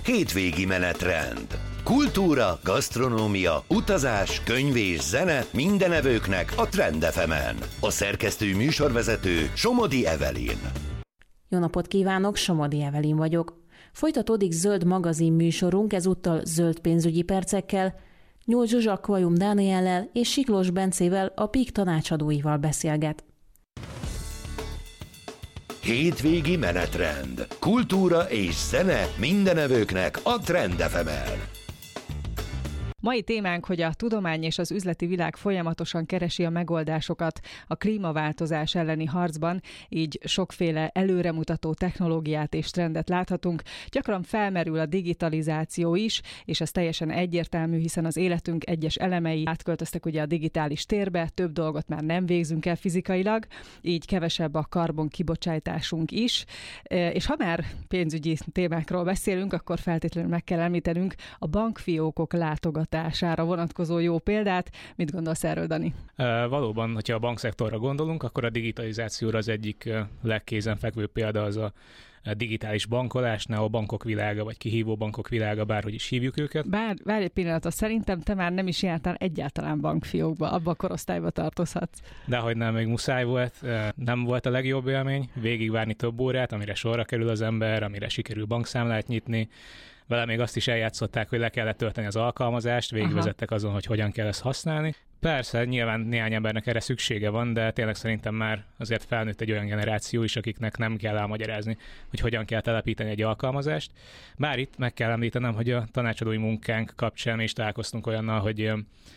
hétvégi menetrend. Kultúra, gasztronómia, utazás, könyv és zene minden evőknek a Trend FM-en. A szerkesztő műsorvezető Somodi Evelyn. Jó napot kívánok, Somodi Evelyn vagyok. Folytatódik zöld magazin műsorunk, ezúttal zöld pénzügyi percekkel, Nyúl Zsuzsa Kvajum Dániellel és Siklós Bencével, a PIK tanácsadóival beszélget. Hétvégi menetrend. Kultúra és zene minden evőknek a Trend FM-en. Mai témánk, hogy a tudomány és az üzleti világ folyamatosan keresi a megoldásokat a klímaváltozás elleni harcban, így sokféle előremutató technológiát és trendet láthatunk. Gyakran felmerül a digitalizáció is, és ez teljesen egyértelmű, hiszen az életünk egyes elemei átköltöztek ugye a digitális térbe, több dolgot már nem végzünk el fizikailag, így kevesebb a karbon kibocsátásunk is. És ha már pénzügyi témákról beszélünk, akkor feltétlenül meg kell említenünk a bankfiókok látogatására vonatkozó jó példát. Mit gondolsz erről, Dani? Valóban, hogyha a bankszektorra gondolunk, akkor a digitalizációra az egyik legkézenfekvőbb példa az a digitális bankolásnál, a bankok világa, vagy kihívó bankok világa, bárhogy is hívjuk őket. Várj egy pillanatot, szerintem te már nem is jártál egyáltalán bankfiókba, abba a korosztályba tartozhatsz. Dehogy nem, még muszáj volt, nem volt a legjobb élmény, végigvárni több órát, amire sorra kerül az ember, amire sikerül bankszámlát nyitni. Vele még azt is eljátszották, hogy le kellett tölteni az alkalmazást, végigvezettek azon, hogy hogyan kell ezt használni. Persze, nyilván néhány embernek erre szüksége van, de tényleg szerintem már azért felnőtt egy olyan generáció is, akiknek nem kell elmagyarázni, hogy hogyan kell telepíteni egy alkalmazást. Bár itt meg kell említenem, hogy a tanácsadói munkánk kapcsán is találkoztunk olyannal, hogy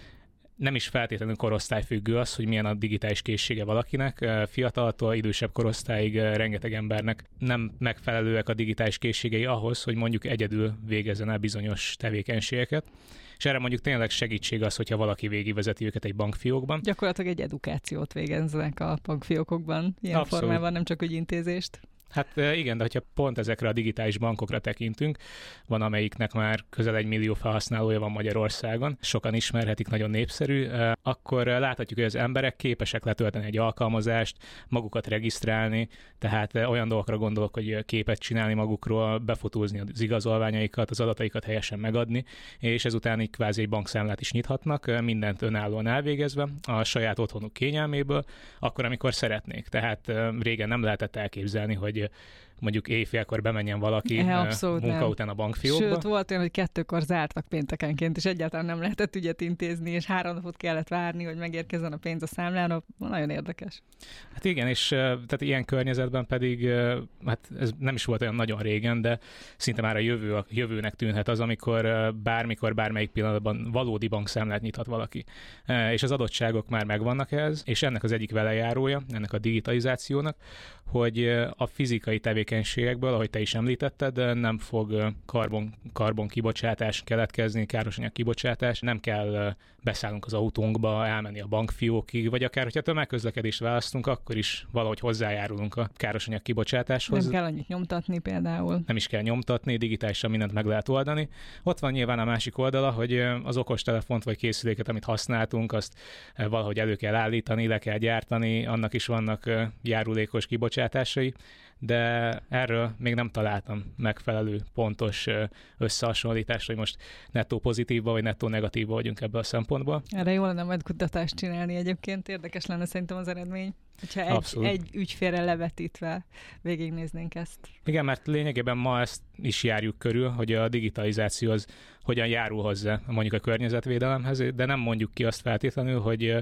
nem is feltétlenül korosztályfüggő az, hogy milyen a digitális készsége valakinek. Fiataltól idősebb korosztályig rengeteg embernek nem megfelelőek a digitális készségei ahhoz, hogy mondjuk egyedül végezzen el bizonyos tevékenységeket. És erre mondjuk tényleg segítség az, hogyha valaki végigvezeti őket egy bankfiókban. Gyakorlatilag egy edukációt végeznek a bankfiókokban, ilyen Abszolút. formában, nem csak ügyintézést. Hát igen, de hogyha pont ezekre a digitális bankokra tekintünk, van amelyiknek már közel 1 millió felhasználója van Magyarországon, sokan ismerhetik, nagyon népszerű, akkor láthatjuk, hogy az emberek képesek letölteni egy alkalmazást, magukat regisztrálni, tehát olyan dolgokra gondolok, hogy képet csinálni magukról, befotózni az igazolványaikat, az adataikat helyesen megadni, és ezután így kvázi egy bankszámlát is nyithatnak, mindent önállóan elvégezve, a saját otthonuk kényelméből, akkor, amikor szeretnék. Tehát régen nem lehetett elképzelni, hogy mondjuk éjfélkor bemenjen valaki munka után a bankfiókba. Sőt, volt olyan, hogy 2-kor zártak péntekenként, és egyáltalán nem lehetett ügyet intézni, és 3 napot kellett várni, hogy megérkezzen a pénz a számlára. Nagyon érdekes. Hát igen, és tehát ilyen környezetben pedig, hát ez nem is volt olyan nagyon régen, de szinte már a jövőnek tűnhet az, amikor bármikor, bármelyik pillanatban valódi bankszámlát nyithat valaki. És az adottságok már megvannak ehhez, és ennek az egyik velejárója, ennek a digitalizációnak, hogy a fizikai tevékenységekből, ahogy te is említetted, nem fog karbon kibocsátás keletkezni, károsanyag kibocsátás, nem kell beszállnunk az autónkba, elmenni a bankfiókig, vagy akár, hogyha tömegközlekedést választunk, akkor is valahogy hozzájárulunk a károsanyag kibocsátáshoz. Nem kell annyit nyomtatni például. Nem is kell nyomtatni, digitálisan mindent meg lehet oldani. Ott van nyilván a másik oldala, hogy az okostelefont vagy készüléket, amit használtunk, azt valahogy elő kell állítani, le kell gyártani, annak is vannak járulékos kibocsátásai, de erről még nem találtam megfelelő pontos összehasonlítást, hogy most nettó pozitívba vagy nettó negatívba vagyunk ebből a szempontból. Erre jó lenne majd kutatást csinálni egyébként, érdekes lenne szerintem az eredmény, hogyha egy ügyfélre levetítve végignéznénk ezt. Igen, mert lényegében ma ezt is járjuk körül, hogy a digitalizáció az hogyan járul hozzá mondjuk a környezetvédelemhez, de nem mondjuk ki azt feltétlenül, hogy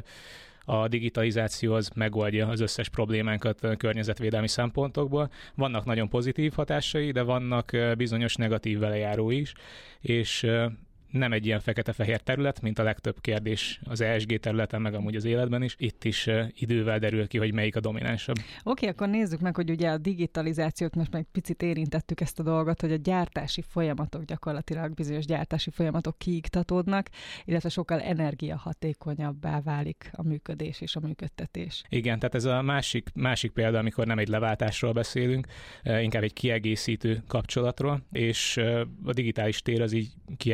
a digitalizáció az megoldja az összes problémánkat környezetvédelmi szempontokból. Vannak nagyon pozitív hatásai, de vannak bizonyos negatív velejárói is, és nem egy ilyen fekete-fehér terület, mint a legtöbb kérdés az ESG területen, meg amúgy az életben is. Itt is idővel derül ki, hogy melyik a dominánsabb. Oké, akkor nézzük meg, hogy ugye a digitalizációt most meg picit érintettük ezt a dolgot, hogy a gyártási folyamatok gyakorlatilag bizonyos gyártási folyamatok kiiktatódnak, illetve sokkal energiahatékonyabbá válik a működés és a működtetés. Igen, tehát ez a másik példa, amikor nem egy leváltásról beszélünk, inkább egy kiegészítő kapcsolatról, és a digitális tér az így kiegészíti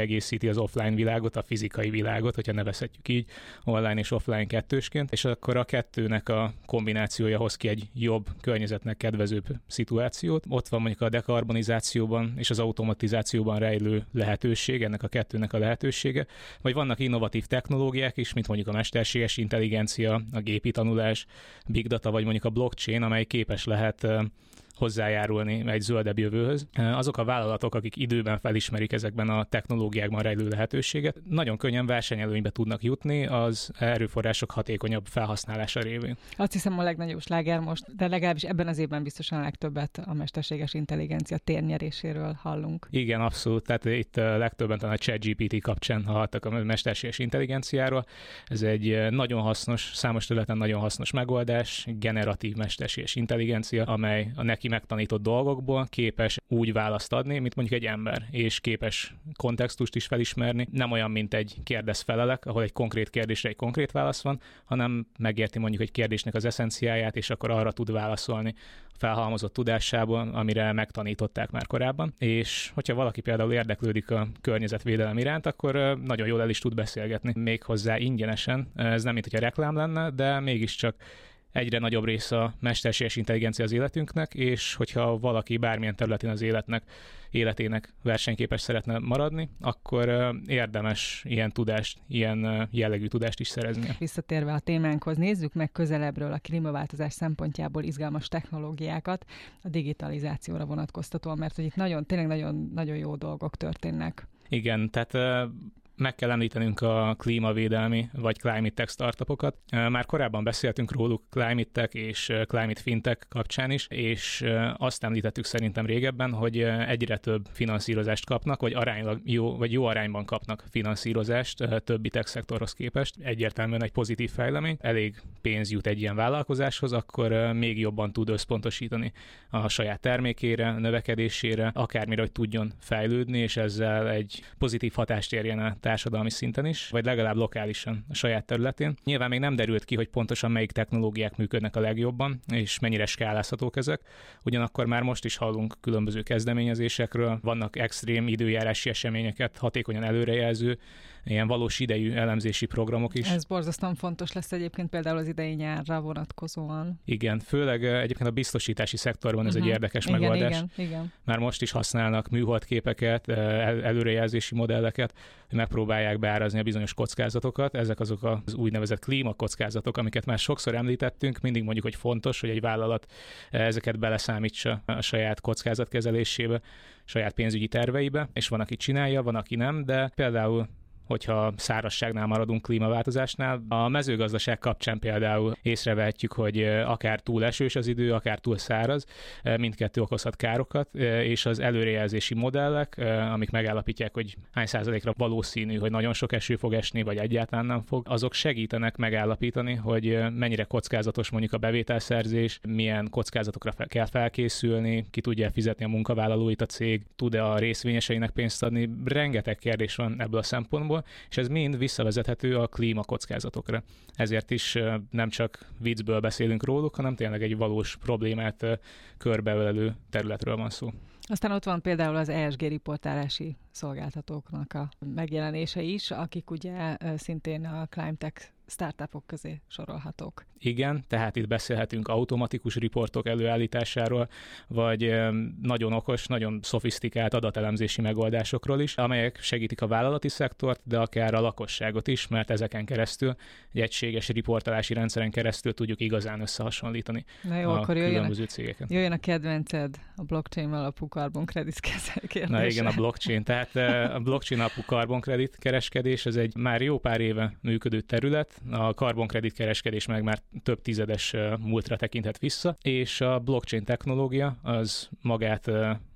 az offline világot, a fizikai világot, hogyha nevezhetjük így, online és offline kettősként, és akkor a kettőnek a kombinációja hoz ki egy jobb, környezetnek kedvezőbb szituációt. Ott van mondjuk a dekarbonizációban és az automatizációban rejlő lehetőség, ennek a kettőnek a lehetősége, vagy vannak innovatív technológiák is, mint mondjuk a mesterséges intelligencia, a gépi tanulás, big data, vagy mondjuk a blockchain, amely képes lehet hozzájárulni egy zöldebb jövőhöz. Azok a vállalatok, akik időben felismerik ezekben a technológiákban rejlő lehetőséget, nagyon könnyen versenyelőnybe tudnak jutni az erőforrások hatékonyabb felhasználása révén. Azt hiszem a legnagyobb sláger most, de legalábbis ebben az évben biztosan a legtöbbet a mesterséges intelligencia térnyeréséről hallunk. Igen, abszolút. Tehát itt legtöbben talán a ChatGPT kapcsán hallhattak a mesterséges intelligenciáról. Ez egy nagyon hasznos, számos területen nagyon hasznos megoldás, generatív mesterséges intelligencia, amely a neki megtanított dolgokból képes úgy választ adni, mint mondjuk egy ember, és képes kontextust is felismerni. Nem olyan, mint egy kérdez-felelek, ahol egy konkrét kérdésre egy konkrét válasz van, hanem megérti mondjuk egy kérdésnek az eszenciáját, és akkor arra tud válaszolni felhalmozott tudásából, amire megtanították már korábban. És hogyha valaki például érdeklődik a környezetvédelem iránt, akkor nagyon jól el is tud beszélgetni, méghozzá ingyenesen. Ez nem, mint hogyha reklám lenne, de mégiscsak egyre nagyobb része a mesterséges intelligencia az életünknek, és hogyha valaki bármilyen területén az életének versenyképes szeretne maradni, akkor érdemes ilyen tudást, ilyen jellegű tudást is szerezni. Visszatérve a témánkhoz, nézzük meg közelebbről a klímaváltozás szempontjából izgalmas technológiákat a digitalizációra vonatkoztatóan, mert hogy itt tényleg nagyon jó dolgok történnek. Igen, tehát meg kell említenünk a klímavédelmi vagy climate tech startupokat. Már korábban beszéltünk róluk Climate Tech és Climate Fintech kapcsán is, és azt említettük szerintem régebben, hogy egyre több finanszírozást kapnak, vagy aránylag jó arányban kapnak finanszírozást többi tech szektorhoz képest. Egyértelműen egy pozitív fejlemény. Elég pénz jut egy ilyen vállalkozáshoz, akkor még jobban tud összpontosítani a saját termékére, növekedésére, akármire, hogy tudjon fejlődni, és ezzel egy pozitív hatást érjen el társadalmi szinten is, vagy legalább lokálisan a saját területén. Nyilván még nem derült ki, hogy pontosan melyik technológiák működnek a legjobban, és mennyire skálázhatók ezek. Ugyanakkor már most is hallunk különböző kezdeményezésekről, vannak extrém időjárási eseményeket hatékonyan előrejelző, ilyen valós idejű elemzési programok is. Ez borzasztóan fontos lesz egyébként például az idei nyárra vonatkozóan. Igen, főleg egyébként a biztosítási szektorban ez egy érdekes megoldás. Igen. Már most is használnak műholdképeket, előrejelzési modelleket, hogy megpróbálják beárazni a bizonyos kockázatokat. Ezek azok az úgynevezett klímakockázatok, amiket már sokszor említettünk, mindig mondjuk, hogy fontos, hogy egy vállalat ezeket beleszámítsa a saját kockázatkezelésébe, saját pénzügyi terveibe, és van, aki csinálja, van, aki nem, de például hogyha szárazságnál maradunk, klímaváltozásnál. A mezőgazdaság kapcsán például észrevehetjük, hogy akár túl esős az idő, akár túl száraz, mindkettő okozhat károkat, és az előrejelzési modellek, amik megállapítják, hogy hány százalékra valószínű, hogy nagyon sok eső fog esni, vagy egyáltalán nem fog, azok segítenek megállapítani, hogy mennyire kockázatos mondjuk a bevételszerzés, milyen kockázatokra kell felkészülni, ki tudja fizetni a munkavállalóit a cég, tud-e a részvényeseinek pénzt adni. Rengeteg kérdés van ebből a szempontból, és ez mind visszavezethető a klímakockázatokra. Ezért is nem csak viccből beszélünk róluk, hanem tényleg egy valós problémát körbeölelő területről van szó. Aztán ott van például az ESG riportálási szolgáltatóknak a megjelenése is, akik ugye szintén a Climate Tech startupok közé sorolhatók. Igen, tehát itt beszélhetünk automatikus riportok előállításáról, vagy nagyon okos, nagyon szofisztikált adatelemzési megoldásokról is, amelyek segítik a vállalati szektort, de akár a lakosságot is, mert ezeken keresztül, egy egységes riportálási rendszeren keresztül tudjuk igazán összehasonlítani a különböző cégeket. Jöjjön a kedvenced, a blockchain alapú karbonkredit kérdése. Na igen, a blockchain. Tehát a blockchain alapú karbonkredit kereskedés, ez egy már jó pár éve működő terület, a karbonkredit kereskedés meg már több tizedes múltra tekinthet vissza, és a blockchain technológia az magát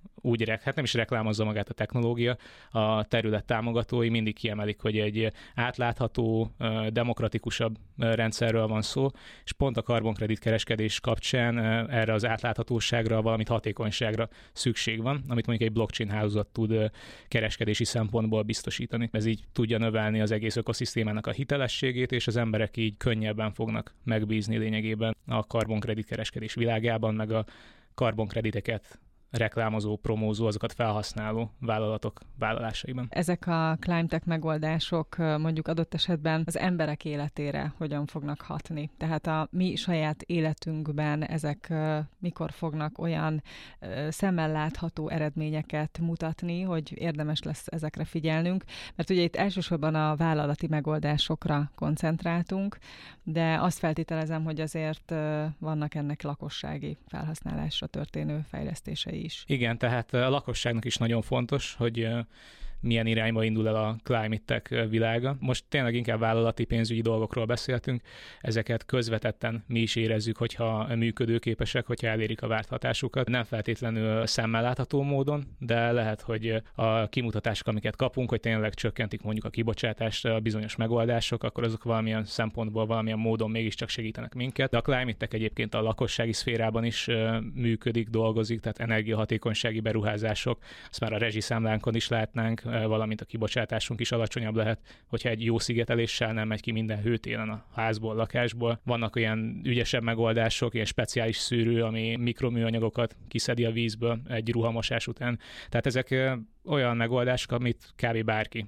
hát nem is reklámozza magát a technológia, a terület támogatói mindig kiemelik, hogy egy átlátható, demokratikusabb rendszerről van szó, és pont a karbonkredit kereskedés kapcsán erre az átláthatóságra, valamint hatékonyságra szükség van, amit mondjuk egy blockchain hálózat tud kereskedési szempontból biztosítani. Ez így tudja növelni az egész ökoszisztémának a hitelességét, és az emberek így könnyebben fognak megbízni lényegében a karbonkredit kereskedés világában, meg a karbonkrediteket reklámozó, promózó, azokat felhasználó vállalatok vállalásaiban. Ezek a ClimeTech megoldások mondjuk adott esetben az emberek életére hogyan fognak hatni? Tehát a mi saját életünkben ezek mikor fognak olyan szemmel látható eredményeket mutatni, hogy érdemes lesz ezekre figyelnünk, mert ugye itt elsősorban a vállalati megoldásokra koncentráltunk, de azt feltételezem, hogy azért vannak ennek lakossági felhasználásra történő fejlesztései is. Igen, tehát a lakosságnak is nagyon fontos, hogy milyen irányba indul el a ClimeTech világa. Most tényleg inkább vállalati pénzügyi dolgokról beszéltünk, ezeket közvetetten mi is érezzük, hogyha működőképesek, hogyha elérik a várt hatásukat. Nem feltétlenül szemmel látható módon, de lehet, hogy a kimutatások, amiket kapunk, hogy tényleg csökkentik mondjuk a kibocsátást, a bizonyos megoldások, akkor azok valamilyen szempontból, valamilyen módon mégiscsak segítenek minket. De a ClimeTech egyébként a lakossági szférában is működik, dolgozik, tehát energiahatékonysági beruházások, azt már a rezsiszámlánkon is látnánk, valamint a kibocsátásunk is alacsonyabb lehet, hogyha egy jó szigeteléssel nem megy ki minden hőtélen a házból, lakásból. Vannak olyan ügyesebb megoldások, ilyen speciális szűrő, ami mikroműanyagokat kiszedi a vízből egy ruhamosás után. Tehát ezek olyan megoldások, amit kb. Bárki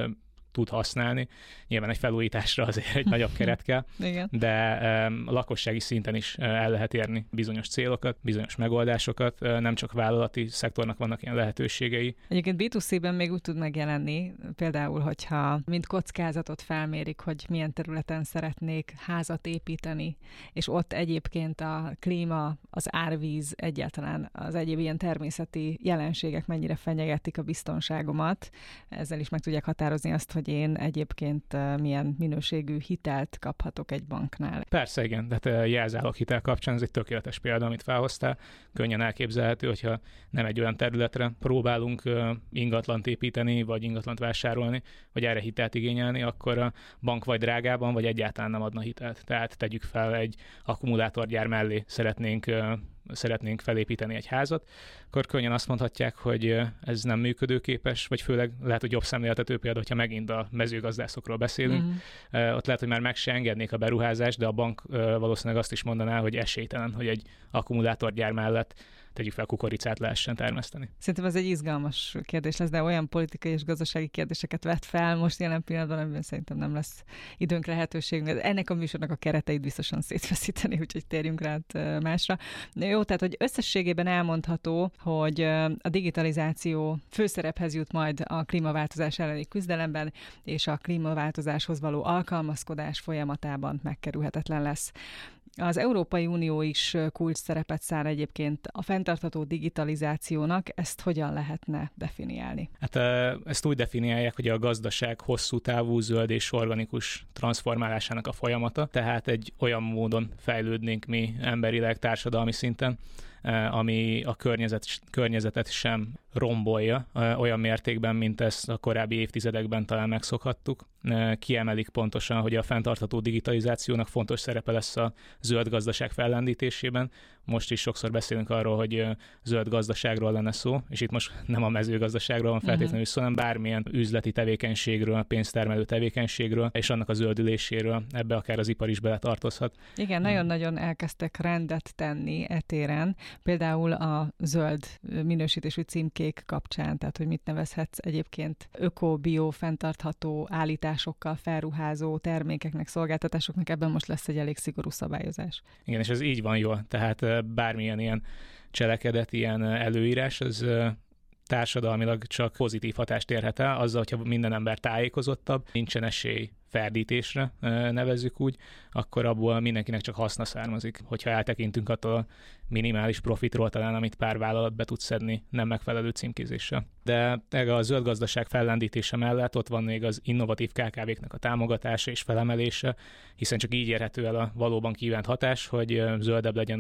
tud használni. Nyilván egy felújításra azért egy nagyobb keret kell, de a lakossági szinten is el lehet érni bizonyos célokat, bizonyos megoldásokat, nem csak vállalati szektornak vannak ilyen lehetőségei. Egyébként B2C-ben még úgy tud megjelenni, például, hogyha mint kockázatot felmérik, hogy milyen területen szeretnék házat építeni, és ott egyébként a klíma, az árvíz, egyáltalán az egyéb ilyen természeti jelenségek mennyire fenyegetik a biztonságomat. Ezzel is meg tudják határozni azt, hogy én egyébként milyen minőségű hitelt kaphatok egy banknál. Persze, igen, de jelzáloghitel kapcsán ez egy tökéletes példa, amit felhoztál. Könnyen elképzelhető, hogyha nem egy olyan területre próbálunk ingatlant építeni, vagy ingatlant vásárolni, vagy erre hitelt igényelni, akkor a bank vagy drágában, vagy egyáltalán nem adna hitelt. Tehát tegyük fel, egy akkumulátorgyár mellé szeretnénk felépíteni egy házat, akkor könnyen azt mondhatják, hogy ez nem működőképes, vagy főleg lehet, hogy jobb szemléltető példa, hogyha megint a mezőgazdászokról beszélünk. Ott lehet, hogy már meg se engednék a beruházást, de a bank valószínűleg azt is mondaná, hogy esélytelen, hogy egy akkumulátorgyár mellett tegyük fel, kukoricát lehessen termeszteni. Szerintem ez egy izgalmas kérdés lesz, de olyan politikai és gazdasági kérdéseket vet fel most jelen pillanatban, amiben szerintem nem lesz időnk, lehetőségünk. Ennek a műsornak a kereteit biztosan szétfeszíteni, úgyhogy térjünk rá másra. Jó, tehát, hogy összességében elmondható, hogy a digitalizáció főszerephez jut majd a klímaváltozás elleni küzdelemben, és a klímaváltozáshoz való alkalmazkodás folyamatában megkerülhetetlen lesz. Az Európai Unió is kulcs szerepet szán egyébként a fenntartható digitalizációnak, ezt hogyan lehetne definiálni? Hát ezt úgy definiálják, hogy a gazdaság hosszú távú, zöld és organikus transformálásának a folyamata, tehát egy olyan módon fejlődnénk mi emberileg, társadalmi szinten, ami a környezetet sem rombolja olyan mértékben, mint ezt a korábbi évtizedekben talán megszokhattuk. Kiemelik pontosan, hogy a fenntartható digitalizációnak fontos szerepe lesz a zöld gazdaság fellendítésében. Most is sokszor beszélünk arról, hogy zöld gazdaságról lenne szó, és itt most nem a mezőgazdaságról van feltétlenül szó, hanem bármilyen üzleti tevékenységről, pénztermelő tevékenységről, és annak a zöldüléséről, ebbe akár az ipar is beletartozhat. Igen, nagyon-nagyon elkezdtek rendet tenni e téren, például a zöld minősítésű címkék kapcsán, tehát hogy mit nevezhetsz egyébként öko-bio, fenntartható állításokkal felruházó termékeknek, szolgáltatásoknak, ebben most lesz egy elég szigorú szabályozás. Igen, és ez így van jól, tehát bármilyen ilyen cselekedet, ilyen előírás, az társadalmilag csak pozitív hatást érhet el, azzal, hogyha minden ember tájékozottabb, nincsen esély ferdítésre, nevezzük úgy, akkor abból mindenkinek csak haszna származik. Hogyha eltekintünk attól a minimális profitról talán, amit pár vállalat be tud szedni nem megfelelő címkézéssel. De a zöld gazdaság fellendítése mellett ott van még az innovatív KKV-knek a támogatása és felemelése, hiszen csak így érhető el a valóban kívánt hatás, hogy zöldebb legyen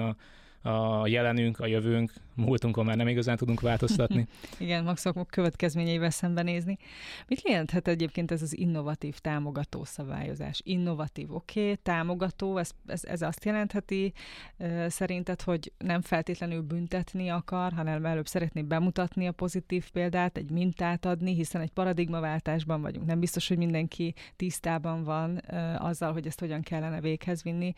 a jelenünk, a jövőnk, múltunkon már nem igazán tudunk változtatni. Igen, maximum következményeivel szembenézni. Mit jelenthet egyébként ez az innovatív támogató szabályozás? Innovatív, támogató, ez azt jelentheti szerinted, hogy nem feltétlenül büntetni akar, hanem előbb szeretné bemutatni a pozitív példát, egy mintát adni, hiszen egy paradigmaváltásban vagyunk. Nem biztos, hogy mindenki tisztában van azzal, hogy ezt hogyan kellene véghez vinni.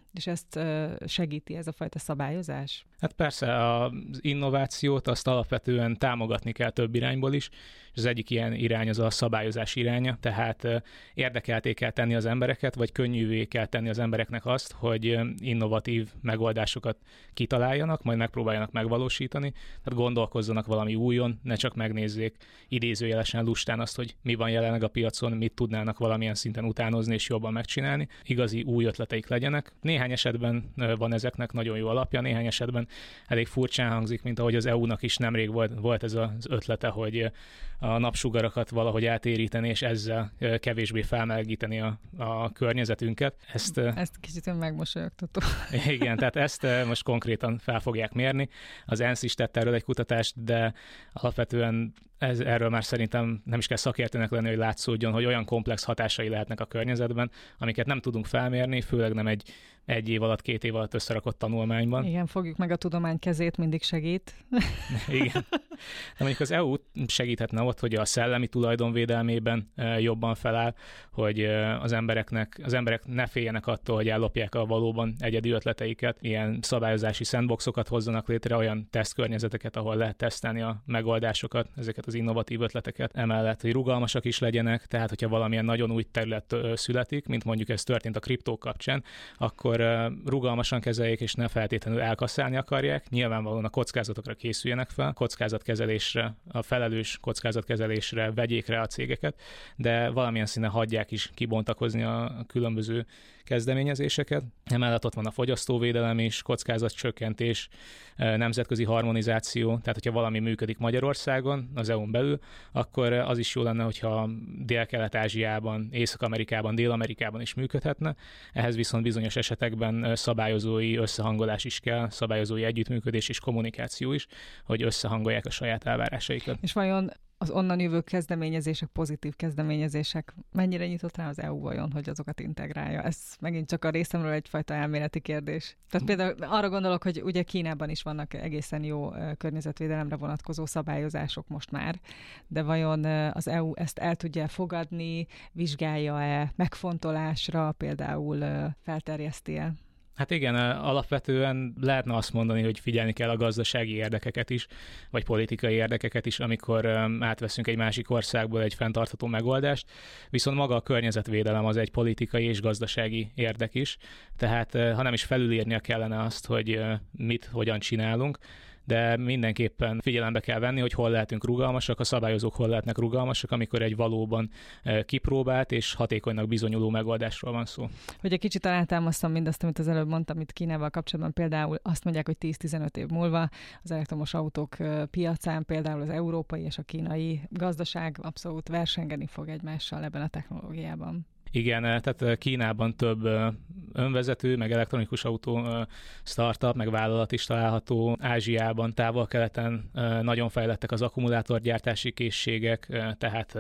És ezt segíti ez a fajta szabályozás? Hát persze, az innovációt azt alapvetően támogatni kell több irányból is, és az egyik ilyen irány az a szabályozás iránya, tehát érdekelté kell tenni az embereket, vagy könnyűvé kell tenni az embereknek azt, hogy innovatív megoldásokat kitaláljanak, majd megpróbáljanak megvalósítani, tehát gondolkozzanak valami újon, ne csak megnézzék idézőjelesen lustán azt, hogy mi van jelenleg a piacon, mit tudnának valamilyen szinten utánozni és jobban megcsinálni, igazi új ötleteik legyenek. Néhány esetben van ezeknek nagyon jó alapja, néhány esetben elég furcsán hangzik, mint ahogy az EU-nak is nemrég volt ez az ötlete, hogy a napsugarakat valahogy átéríteni, és ezzel kevésbé felmelegíteni a környezetünket. Ezt kicsit megmosolyogtató. Igen, tehát ezt most konkrétan fel fogják mérni. Az ENSZ is tett erről egy kutatást, de alapvetően erről már szerintem nem is kell szakértőnek lenni, hogy látszódjon, hogy olyan komplex hatásai lehetnek a környezetben, amiket nem tudunk felmérni, főleg nem egy év alatt, 2 év alatt összerakott tanulmányban. Igen, fogjuk meg a tudomány kezét, mindig segít. Igen. De mondjuk az EU segíthetne ott, hogy a szellemi tulajdonvédelmében jobban feláll, hogy az emberek ne féljenek attól, hogy ellopják a valóban egyedi ötleteiket, ilyen szabályozási sandboxokat hozzanak létre, olyan tesztkörnyezeteket, ahol lehet tesztelni a megoldásokat, ezeket az innovatív ötleteket. Emellett, hogy rugalmasak is legyenek, tehát hogyha valamilyen nagyon új terület születik, mint mondjuk ez történt a kriptók kapcsán, akkor rugalmasan kezeljék, és ne feltétlenül elkasszálni akarják. Nyilvánvalóan a kockázatokra készüljenek fel, kockázatkezelésre, a felelős kockázatkezelésre vegyék rá a cégeket, de valamilyen szinten hagyják is kibontakozni a különböző kezdeményezéseket. Emellett ott van a fogyasztóvédelem is, kockázatcsökkentés, nemzetközi harmonizáció, tehát hogyha valami működik Magyarországon, az EU-n belül, akkor az is jó lenne, hogyha Dél-Kelet-Ázsiában, Észak-Amerikában, Dél-Amerikában is működhetne. Ehhez viszont bizonyos esetekben szabályozói összehangolás is kell, szabályozói együttműködés és kommunikáció is, hogy összehangolják a saját elvárásaikat. És vajon az onnan jövő kezdeményezések, pozitív kezdeményezések, mennyire nyitott rá az EU vajon, hogy azokat integrálja? Ez megint csak a részemről egyfajta elméleti kérdés. Tehát például arra gondolok, hogy ugye Kínában is vannak egészen jó környezetvédelemre vonatkozó szabályozások most már, de vajon az EU ezt el tudja fogadni, vizsgálja-e megfontolásra, például felterjeszti-e? Hát igen, alapvetően lehetne azt mondani, hogy figyelni kell a gazdasági érdekeket is, vagy politikai érdekeket is, amikor átveszünk egy másik országból egy fenntartható megoldást, viszont maga a környezetvédelem az egy politikai és gazdasági érdek is, tehát ha nem is felülírnia kellene azt, hogy mit, hogyan csinálunk, de mindenképpen figyelembe kell venni, hogy hol lehetünk rugalmasak, a szabályozók hol lehetnek rugalmasak, amikor egy valóban kipróbált és hatékonynak bizonyuló megoldásról van szó. Hogy egy kicsit alátámasztam mindazt, amit az előbb mondtam itt Kínával kapcsolatban, például azt mondják, hogy 10-15 év múlva az elektromos autók piacán például az európai és a kínai gazdaság abszolút versengeni fog egymással ebben a technológiában. Igen, tehát Kínában több önvezető, meg elektronikus autó startup, meg vállalat is található. Ázsiában, Távol-Keleten nagyon fejlettek az akkumulátorgyártási készségek, tehát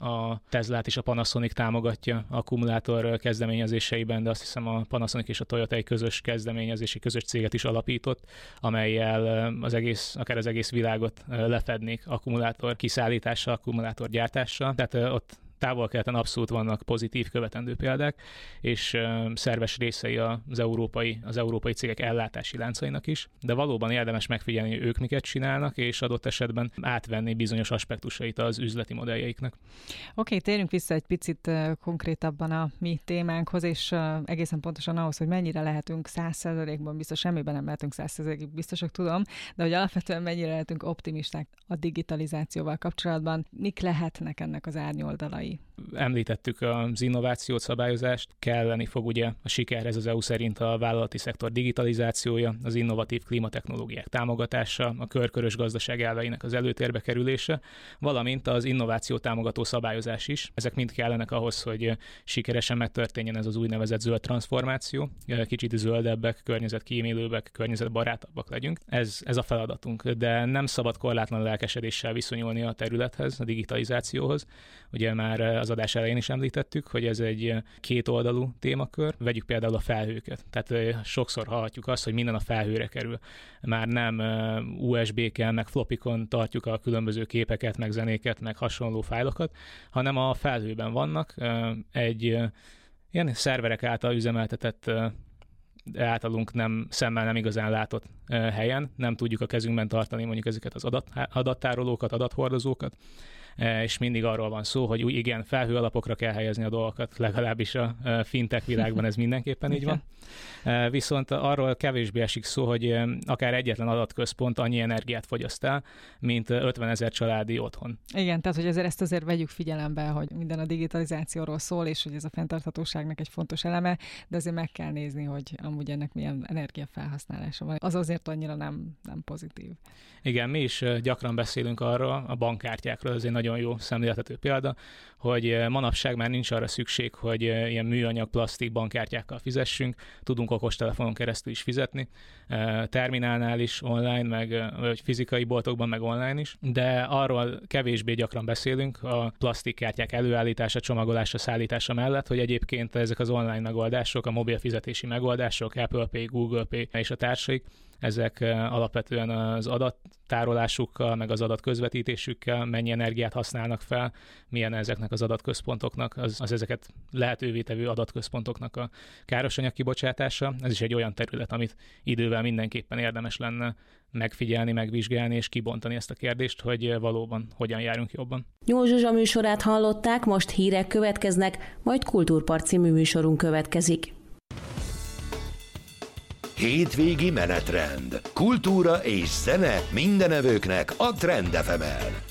a Teslát is a Panasonic támogatja akkumulátor kezdeményezéseiben, de azt hiszem a Panasonic és a Toyota egy közös kezdeményezési, közös céget is alapított, amellyel akár az egész világot lefednék akkumulátor kiszállítással, akkumulátor gyártással. Tehát ott Távol-Keleten abszolút vannak pozitív követendő példák, és szerves részei az európai cégek ellátási láncainak is, de valóban érdemes megfigyelni, hogy ők miket csinálnak, és adott esetben átvenni bizonyos aspektusait az üzleti modelljeiknek. Oké, térjünk vissza egy picit konkrétabban a mi témánkhoz, és egészen pontosan ahhoz, hogy mennyire lehetünk 100%-ban biztos, semmiben nem lehetünk 100%-ig biztosak, tudom, de hogy alapvetően mennyire lehetünk optimisták a digitalizációval kapcsolatban, mik lehetnek ennek az árnyoldalai? Említettük az innovációt, szabályozást, kelleni fog ugye a sikerhez az EU szerint a vállalati szektor digitalizációja, az innovatív klímatechnológiák támogatása, a körkörös gazdaság elveinek az előtérbe kerülése, valamint az innováció támogató szabályozás is. Ezek mind kellenek ahhoz, hogy sikeresen megtörténjen ez az úgynevezett zöld transformáció, kicsit zöldebbek, környezetkímélőbbek, környezetbarátabbak legyünk. Ez a feladatunk, de nem szabad korlátlan lelkesedéssel viszonyulni a területhez, a digitalizációhoz. Ugye már az adás elején is említettük, hogy ez egy kétoldalú témakör. Vegyük például a felhőket. Tehát sokszor hallhatjuk azt, hogy minden a felhőre kerül. Már nem USB-ken, meg flopikon tartjuk a különböző képeket, meg zenéket, meg hasonló fájlokat, hanem a felhőben vannak egy ilyen szerverek által üzemeltetett általunk szemmel nem igazán látott helyen, nem tudjuk a kezünkben tartani mondjuk ezeket az adattárolókat, adathordozókat, és mindig arról van szó, hogy igen, felhő alapokra kell helyezni a dolgokat, legalábbis a fintech világban ez mindenképpen így van. Viszont arról kevésbé esik szó, hogy akár egyetlen adatközpont annyi energiát fogyaszt el, mint 50 000 családi otthon. Igen, tehát hogy ezt azért vegyük figyelembe, hogy minden a digitalizációról szól, és hogy ez a fenntarthatóságnak egy fontos eleme, de azért meg kell nézni, hogy amúgy ennek milyen energiafelhasználása van. Az azért annyira nem pozitív. Igen, mi is gyakran beszélünk arról, a bankkártyákról, ez egy nagyon jó szemléltető példa, hogy manapság már nincs arra szükség, hogy ilyen műanyag, plastik bankkártyákkal fizessünk, tudunk okostelefonon keresztül is fizetni, terminálnál is online, vagy fizikai boltokban, meg online is, de arról kevésbé gyakran beszélünk a plastikkártyák előállítása, csomagolása, szállítása mellett, hogy egyébként ezek az online megoldások, a mobil fizetési megoldások, Apple Pay, Google Pay és a társaik, ezek alapvetően az adattárolásukkal, meg az adatközvetítésükkel mennyi energiát használnak fel, milyen ezeknek az adatközpontoknak, az ezeket lehetővé tevő adatközpontoknak a károsanyag kibocsátása. Ez is egy olyan terület, amit idővel mindenképpen érdemes lenne megfigyelni, megvizsgálni és kibontani ezt a kérdést, hogy valóban hogyan járunk jobban. Nyúl Zsuzsa műsorát hallották, most hírek következnek, majd Kultúrpart című műsorunk következik. Hétvégi menetrend. Kultúra és zene mindenevőknek a Trend FM-en.